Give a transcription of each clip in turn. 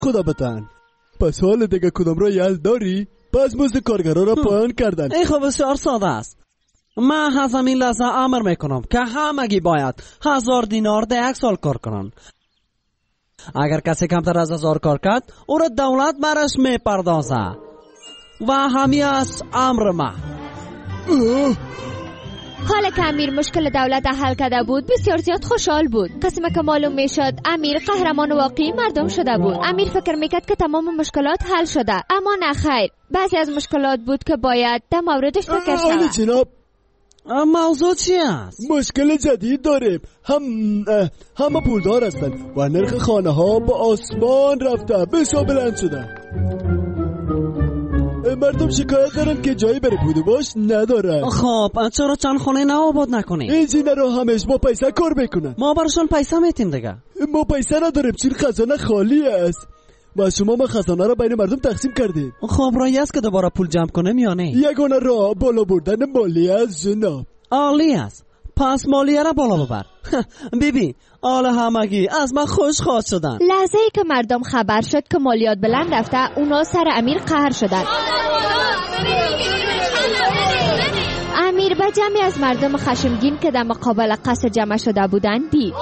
خدا بتن. پس حال دیگه کدام را یل داری؟ پس مزد کارگرها را پایان کردن. ای خب بسیار ساده است. من از همین لحظه امر میکنم که همگی باید 1000 دینار ده 1 سال کار کنن. اگر کسی کمتر از 1000 کار کرد او را دولت برش میپردازه و همین است امر من. حالا که امیر مشکل دولت حل کرده بود بسیار زیاد خوشحال بود. قسمه که معلوم میشد امیر قهرمان واقعی مردم شده بود. امیر فکر میکرد که تمام مشکلات حل شده، اما نه خیر. بعضی از مشکلات بود که باید در موردش فکر شود. جناب موضوع چی است؟ مشکل جدید داریم. همه پولدار هستن و نرخ خانه ها با آسمان رفته، بسیار بلند شده. مردم شکایت دارن که جایی بره پول باش ندارن. خب چرا چند خانه نه آباد نکنی؟ اینجینا رو همش با پیسه کار میکنن. ما براشون پیسه میتیم دیگه. ما پیسه نداریم چون خزانه خالی است و شما ما خزانه رو بین مردم تقسیم کردیم. خب رایی است که دوباره پول جمع کنیم یا نه؟ یگانه راه بالا بردن مالیه است جناب. عالی است. پس مالیه را بالا ببر. بیبی آل همگی از من خوش خواهد شدن. لحظه ای که مردم خبر شد که مالیات بلند رفته، اونا سر امیر قهر شدن. امیر با جمعی از مردم خشمگین که در مقابل قصر جمع شده بودند دید.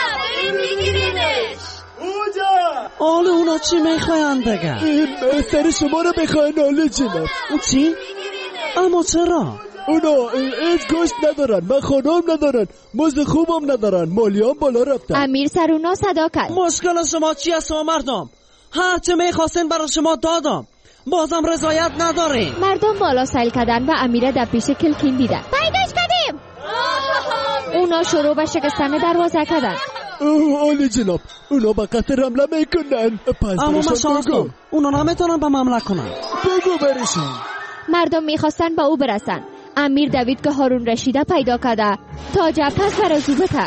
آل اونا چی میخواین دیگه؟ سر شما رو بخواین آل جناب. چی؟ اما چرا؟ اونا ایت گوشت ندارن، من خانم ندارن، مزد خوبم ندارن، مالیام بالا رفتن. امیر سر اونا صدا کرد. مشکل شما چی است مردم؟ هر چه میخواستین برای شما دادم، بازم رضایت ندارین. مردم بالا سیل کردن و امیر در پیش کلکین دیدن. پیداش کردیم. اونا شروع به شکستن دروازه کردن. آلی جناب اونا با قطر حمله میکنن. اما من شانس دارم اونا نمیتونن به حمله کنن. بگو برشون. مردم میخواستن با او برسن. امیر دوید که هارون رشیده پیدا کرده تا پس برازو بته.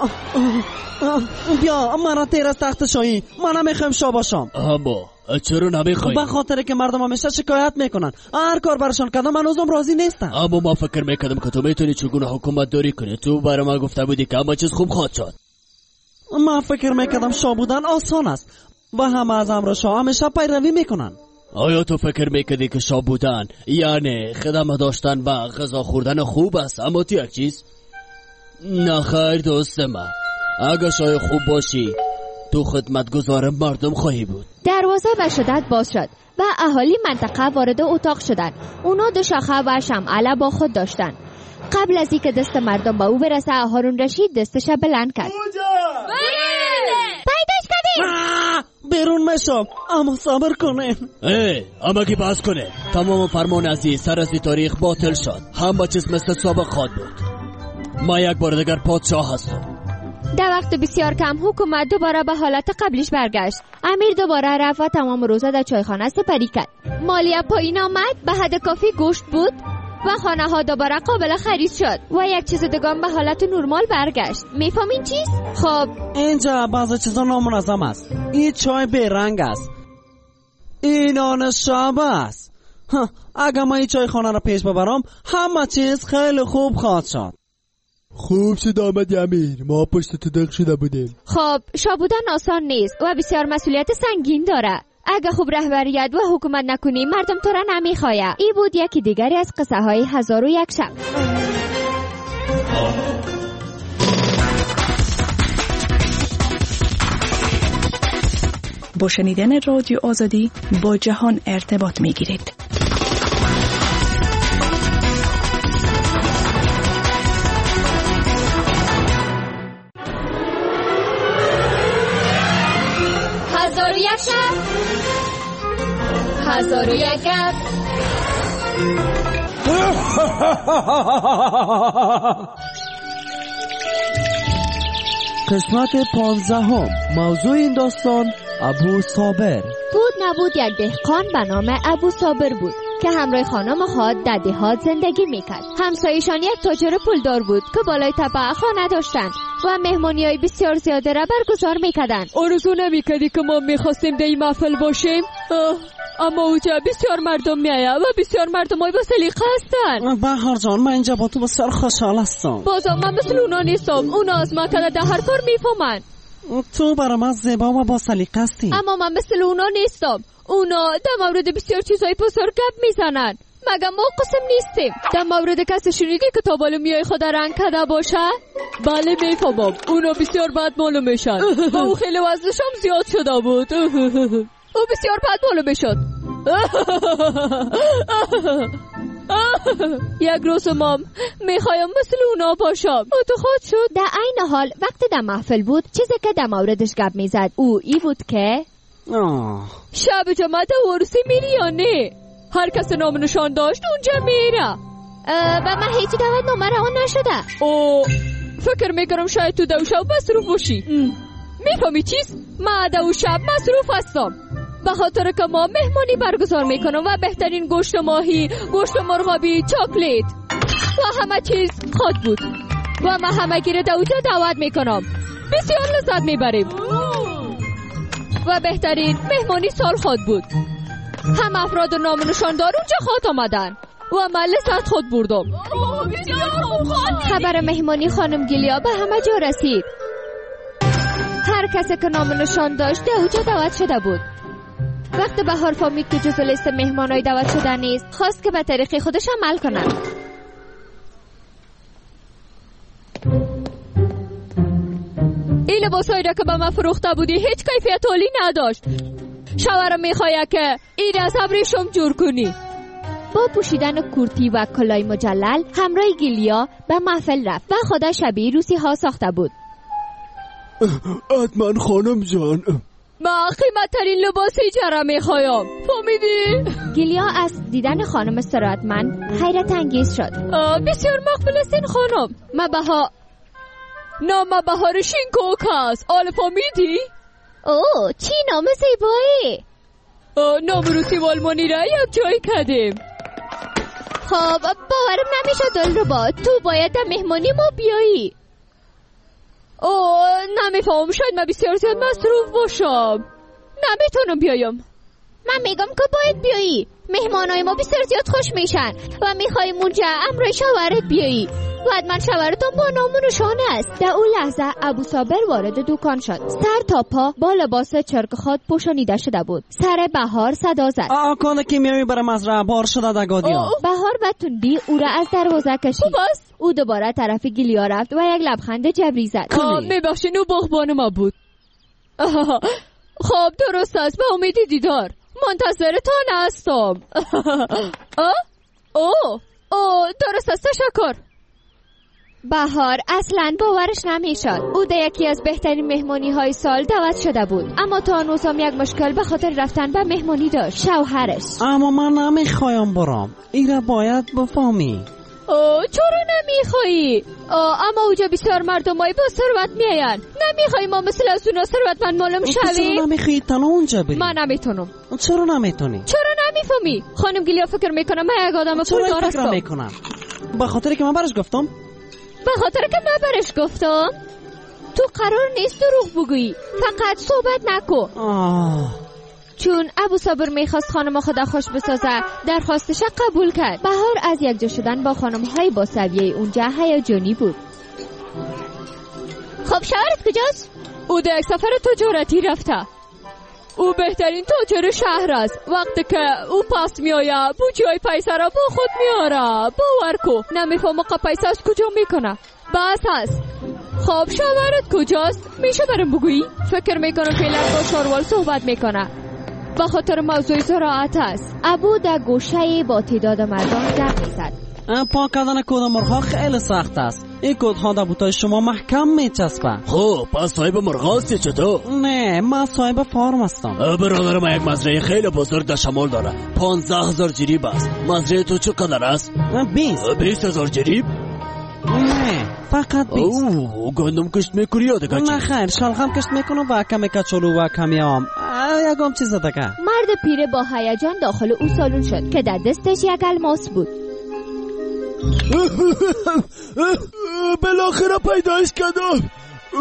بیا من تیر از تخت شاهی، من نمیخوایم شاه باشم. اما چرا نمیخوایی؟ به خاطر که مردم همیشه شکایت میکنن هر کار برشان کردم من اوزم راضی نیستم. اما ما فکر میکردم که تو میتونی چگونه حکومت داری کنی. تو برای ما گفته بودی که همه چیز خوب خواهد شد. من فکر میکردم شاه بودن آسان است و همه از امر شاه همیشه پیروی میکنن. آیا تو فکر میکردی که شاه بودن یعنی خدمت داشتن و غذا خوردن خوب است؟ اما تو یک چیز نه خیر دوست من، اگه شاه خوب باشی تو خدمتگزار مردم خواهی بود. دروازه به شدت باز شد و اهالی منطقه وارد اتاق شدند. اونا 2 شاخه و شمعه با خود داشتن. قبل از اینکه دست مردم به او برسه هارون رشید دستش بلند کرد. پیداش کردیم. بیرون میشم اما صبر کنین. اما که بحث کنین. تمام فرمان عزیز سر از تاریخ باطل شد. همه چیز مثل سابق خواهد بود. ما یک بار دیگر پادشاه هستم. در وقت بسیار کم حکومت دوباره به حالت قبلیش برگشت. امیر دوباره رفت و تمام روزه در چایخانه سپری کرد. مالیه پایین آمد، به حد کافی گوشت بود و خانه ها دوباره قابل خرید شد و یک چیز دگان به حالت نرمال برگشت. میفهمین چیز؟ خب اینجا بعضی چیزا نامنظم است. این چای بیرنگ است، این آن شب است. اگر ما این چای خانه را پیش ببرم همه چیز خیلی خوب خواهد شد. خوب شد آمد امیر، ما پشت تو دق شده بودیم. خب شاه بودن آسان نیست و بسیار مسئولیت سنگین داره. اگه خوب رهبریت و حکومت نکنی مردم تو را نمیخواه. این بود یکی دیگری از قصه های 1001 شب. با شنیدن رادیو آزادی با جهان ارتباط میگیرید. شب 1001 گپ. قسمت 15. موضوع این داستان ابو صابر بود. نبود یک دهقان به نام ابو صابر بود که همراه خانم خود در دهات زندگی میکرد. همسایشان یک تاجر پولدار بود که بالای تپه خانه داشتند و مهمانی‌های بسیار زیاده را برگزار میکردند. آرزو نمیکردی که ما میخواستیم در این محفل باشیم؟ اما اوجا بسیار مردم میآید و بسیار مردمای با سلیقه هستند. بهار جان من اینجا با تو بسیار خوشحال هستم. بازم من مثل اونا نیستم. اونا از ما که در هر کار میفهمند. تو برای من زیبا و با سلیقه هستی. اما من مثل اونا نیستم. اونا در مورد بسیار چیزای بزرگ گپ میزنن. مگه ما قسم نیستیم؟ در مورد کسی شنیدی که تا بالا میای خود رنگ کده باشه؟ بله میفهمم. اونا بسیار بد معلوم میشن و او خیلی وزنش هم زیاد شده بود. او بسیار بد معلوم میشد. یک روز مام میخوایم مثل اونا باشم. تو خود شد. در عین حال وقتی در محفل بود چیزی که در موردش گپ میزد او ای بود که شب جمعه عروسی میری یا نه؟ هر کس نام نشان داشت اونجا میره. و من هیچ دعوت نامه آن نشده. او فکر میکنم شاید تو دو شب مصروف باشی. میفهمی چیز؟ من دو شب مصروف هستم به خاطر که ما مهمانی برگزار میکنم و بهترین گوشت ماهی، گوشت مرغابی، چاکلیت و همه چیز خود بود و من همه گیره دوجا دعوت میکنم. بسیار لذت میبریم و بهترین مهمانی سال خود بود. هم افراد نام نشاندار اونجا خود آمدن و من لذت خود بردم. خبر مهمانی خانم گیلیا به همه جا رسید. هر کسی که نام نشان داشت اوجا دعوت شده بود. وقتی بهار فهمید که جزو لیست مهمانای دعوت شده نیست خواست که به طریق خودش عمل کنن. این لباسایی را که به من فروخته بودی هیچ کیفیت عالی نداشت. شوهرم میخواد که این از ابریشم جور کنی. با پوشیدن کورتی و کلاه مجلل همراه گیلیا به محفل رفت و خدا شبیه روسی ها ساخته بود. حتما خانم جان، من قیمت‌ترین لباس اجاره میخوایم. فهمیدی؟ گیلیا از دیدن خانم ثروتمند حیرت انگیز شد. بسیار مقبول است این خانم. نام بهار شینکوک است. آل فهمیدی؟ اوه چی نام زیبایی. نام روسی و آلمانی را یک جای کردیم. خب باورم نمیشه دلربا تو باید در مهمانی ما بیایی. نمیفهم، شاید من بسیار زیاد مصروف باشم. نمیتونم بیایم. من میگم که باید بیایی. مهمانای ما بسیار زیاد خوش میشن و میخوایم اونجا امروی شوهرت بیایی. باید من شوهرتون با نام و نشانه است. در اون لحظه ابو صابر وارد دکان شد. سر تا پا با لباس چرک خود پوشانیده شده بود. سر بهار صدا زد. آکان کیمیایی برای مزرعه بار شده دگادیا. بهار و تندی او را از دروازه کشید. او دوباره طرف گیلیا رفت و یک لبخند جبری زد. میبخشین او باغبان ما بود. خب درست است، به امیدی دیدار. منتظرتان هستم. درست است، تشکر. بهار اصلا باورش نمیشد. او در یکی از بهترین مهمانی های سال دعوت شده بود، اما تا هنوزم یک مشکل به خاطر رفتن به مهمانی داشت. شوهرش. اما من نمیخوایم برام. ایره باید بفهمی. چرا نمیخوایی؟ اما اوجا بسیار مردمای با ثروت میاین. نمیخوایی ما مثل از اونا ثروتمند معلوم شویم؟ چرا نمیخوایی تنها اونجا بری؟ من نمیتونم. چرا نمیتونی؟ چرا نمیفهمی؟ خانم گیلیا فکر میکنم من یک آدم پولدار هستم. چرا فکر میکنم؟ به خاطر که من برش گفتم؟ به خاطر که من برش گفتم؟ تو قرار نیست دروغ بگویی، فقط صحبت نکو. چون ابو صابر میخواست خانم خدا خوش بسازه درخواستش قبول کرد. بهار از یک جا شدن با خانم های با سویه اونجا هیجانی بود. خب شوهرت کجاست؟ او در یک سفر تجارتی رفته. او بهترین تاجر شهر است. وقتی که او پاس میآید بوجی های پیسه را با خود میاره. باور کو نمیفهمم که پیسه از کجا میکنه. بس هست. خب شوهرت کجاست؟ میشه برام بگویی؟ فکر میکنم فعلا با شاروال صحبت میکنه. با خاطر موضوع زراعت است. ابو در گوشه با تعداد مردم گپ میزد. پاک کردن کود مرغ‌ها خیلی سخت است. این کودها در بوتای شما محکم میچسبه. خب پس صاحب مرغ هستی چطور؟ نه من صاحب فارم هستم. برادر من یک مزرعه خیلی بزرگ در شمال داره. 15,000 جریب است. مزرعه تو چقدر است؟ 20,000 جریب؟ نه فقط 20. گندم کشت میکنی یا دیگه چی؟ نه خیر شلغم کشت میکنم و کمی کچالو و کمی آم. یکم چیز دیگه. مرد پیره با هیجان داخل او سالون شد که در دستش یک الماس بود. بالاخره پیدایش کردم.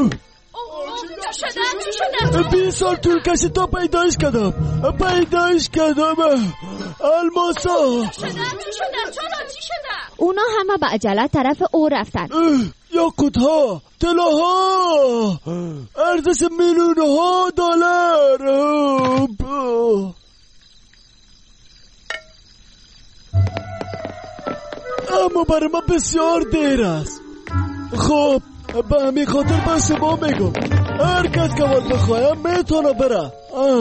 چی شده؟ 20 سال طول کشید تا پیدایش کردم. الماسا. چی شده؟ اونا همه به عجله طرف او رفتن. یاقوت‌ها طلاها ارزش میلیون‌ها دلار. اما برای من بسیار دیر است. خب به همین خاطر به شما میگم هر کس که وقت بخوایم میتونه بره.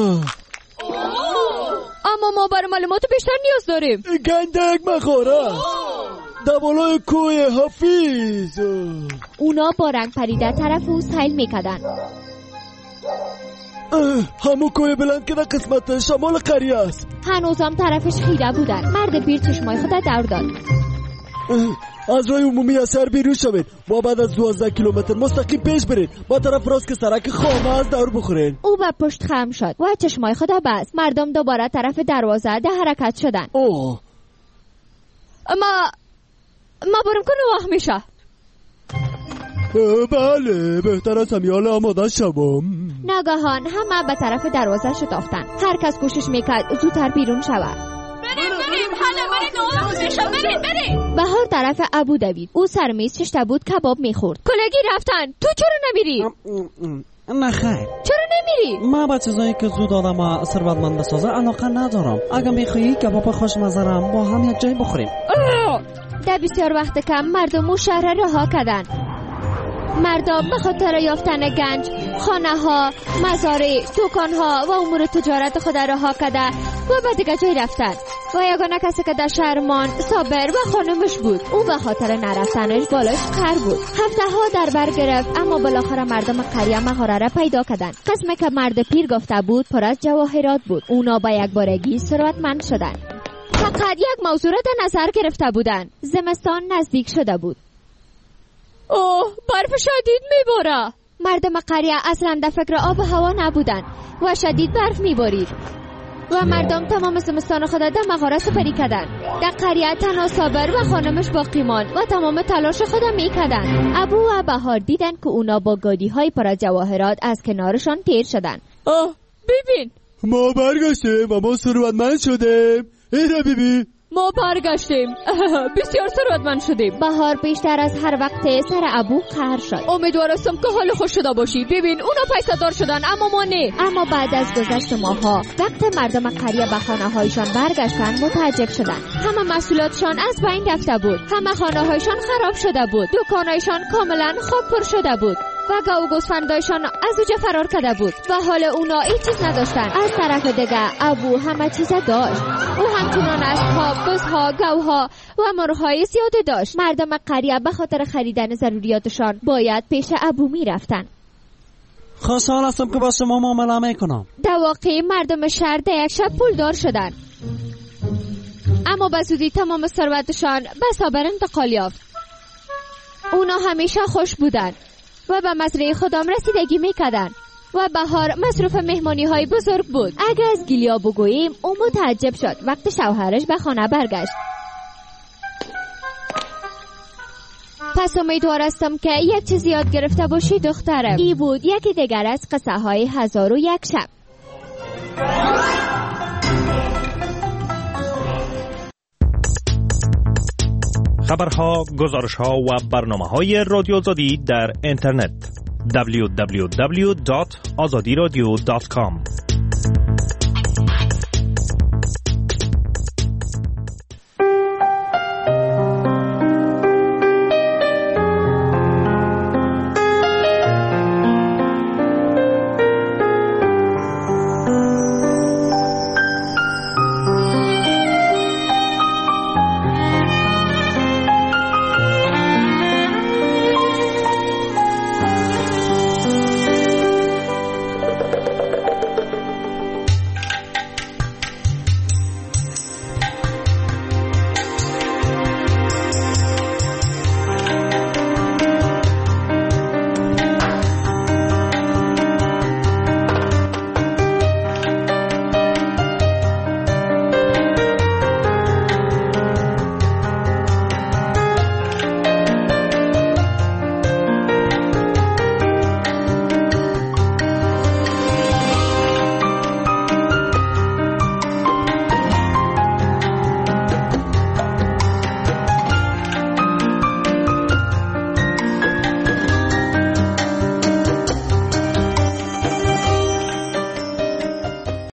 اما ما برای معلومات بیشتر نیاز داریم. گندک مخوره دبالای کوه حفیظ. اونا با رنگ پریده طرف او سیل میکردن. همون کوه بلند که در قسمت شمال قریه است. هنوزم طرفش خیره بودن. مرد پیر چشمای خود دور داد. از راه عمومی اثر بیرون شوید. ما بعد از 12 کیلومتر مستقیم پیش برید. با طرف راست که سرک خامه از دور بخورین. او به پشت خم شد و چشمای خود بست. مردم دوباره طرف دروازه ده حرکت شدن. ما برم کنه وقت میشه. بله بهتر از همیال آماده شوم. ناگهان همه به طرف دروازه شتافتن. هر کس کوشش میکرد زودتر بیرون شود. بریم. بهار طرف ابو دوید. او سر میز شش بود کباب میخورد. کلگی رفتن. تو چرا نمیری؟ نه خیر. چرا نمیری؟ ما با چیزایی که زود آدم ثروتمند بسازه علاقه ندارم. اگه میخوایی کباب خوشمزه با هم یک جای بخوریم. در بسیار وقت کم مردم شهر رها کردن. مردم به خاطر یافتن گنج خانه ها، مزارع، دکان ها و امور تجارت خود رها کرده و به دیگه جای رفتن. و یگانه کسی که در شهر ماند صابر و خانمش بود. او به خاطر نرفتنش بالاش قهر بود. هفته ها در بر گرفت اما بالاخره مردم قریه مهاره را پیدا کردن. قسمی که مرد پیر گفته بود پر از جواهرات بود. اونا با یک بارگی ثروتمند شدن. فقط یک موضوع را در نظر گرفته بودن. زمستان نزدیک شده بود. اوه برف شدید میباره. مردم قریه اصلا در فکر آب و هوا نبودن و شدید برف میبارید و مردم تمام زمستان خود در مغاره سپری کردن. در قریه تنها صابر و خانمش باقی ماند و تمام تلاش خود میکردن. ابو و بهار دیدن که اونا با گادی های پر از جواهرات از کنارشان تیر شدن. ببین ما برگشتیم و ما ثروتمند شدیم. اینا ببین ما برگشتیم. بسیار ثروتمند شدیم. بهار بیشتر از هر وقت سر ابو قهر شد. امیدوارستم که حال خوش شده باشی. ببین اونا پیسه دار شدن اما ما نه. اما بعد از گذشت ماها وقت مردم قریه به خانه هایشان برگشتن متعجب شدن. همه محصولاتشان از بین رفته بود. همه خانه هایشان خراب شده بود. دکانایشان کاملا خواب پر شده بود و گاو گوسفندایشان از اوجه فرار کرده بود و حال اونا هیچ چیز نداشتن. از طرف دیگه ابو همه چیز داشت. او همچنان اسب‌ها، بزها، گاوها و مرغ‌های زیاده داشت. مردم قریه به خاطر خریدن ضروریاتشان باید پیش ابو میرفتن. خوشحال هستم که با شما معامله میکنم. در واقع مردم شهر در یک شب پولدار شدن. اما به زودی تمام ثروتشان به صابر انتقال یافت. اونا همیشه خوش بودن و به مزرعه خودم رسیدگی میکردن و بهار مصروف مهمانی های بزرگ بود. اگر از گیلیا بگوییم او متعجب شد وقت شوهرش به خانه برگشت. پس امیدوارستم که یک چیز یاد گرفته باشی دخترم. ای بود یکی دیگر از قصه های 1001 شب. خبرها، گزارشها و برنامه‌های رادیو آزادی در اینترنت www.azadiradio.com